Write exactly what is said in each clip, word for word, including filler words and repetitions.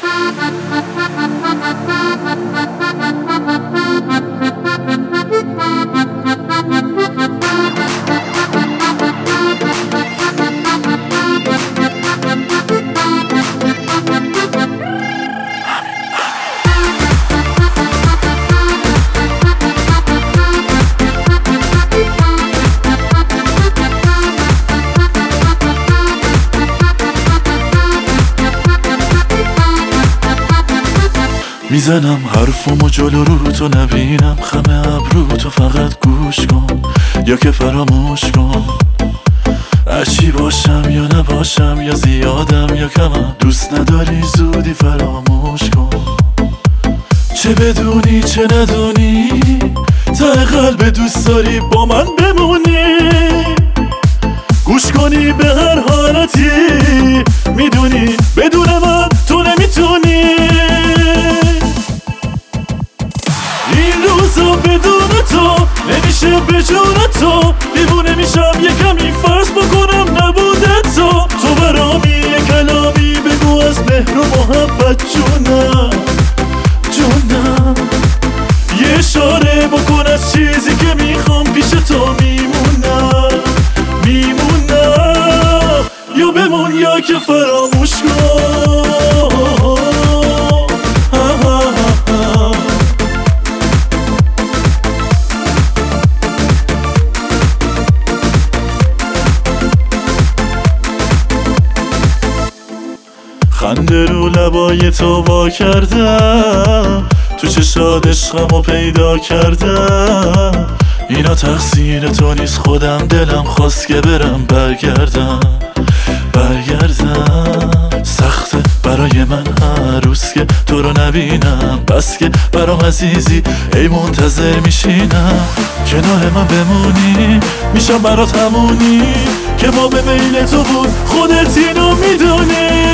میزنم حرفمو جلو رو تو نبینم، خم ابرو تو فقط گوش کن یا که فراموش کن. هرچی باشم یا نباشم، یا زیادم یا کمم، دوست نداری زودی فراموش کن. چه بدونی چه ندونی، ته قلب دوست داری با من بمونی. گوش کنی به هر حالتی، میدونی بدون من تو نمیتونی. این روزا بدون تو نمیشه به جون تو، دیوونه میشم یه کمی فرض بکنم نبوده تو. تو برامی یه کلامی بگو از مهر و محبت جونم جونم. یه اشاره بکن از چیزی که میخوام پیش تو میمونم میمونم. یا بمون یا که فراموش کن. خنده رو لبای تو وا کردم، تو چشات عشقمو پیدا کردم. اینا تقصیر تو نیست، خودم دلم خواست که برم برگردم برگردم. سخته برای من هر روز که تو رو نبینم، بس که برام عزیزی ای منتظر میشینم. کنار من بمونی میشم برات همونی که ما به میل تو بود، خودت اینو میدونی.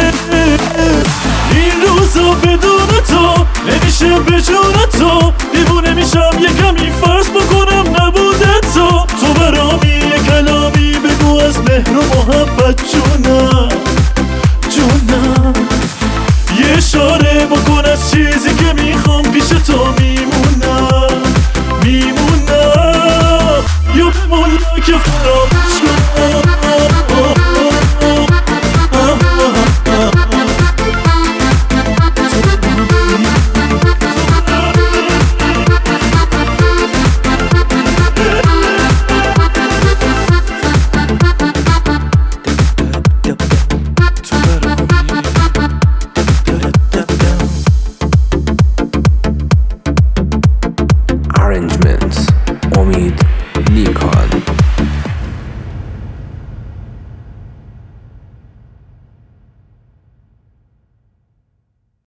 این روزا بدون تو نمیشه به جون تو، دیوونه میشم یه کمی فرض بکنم نبوده تو. تو برامی یه کلامی بگو از مهر و محبت جون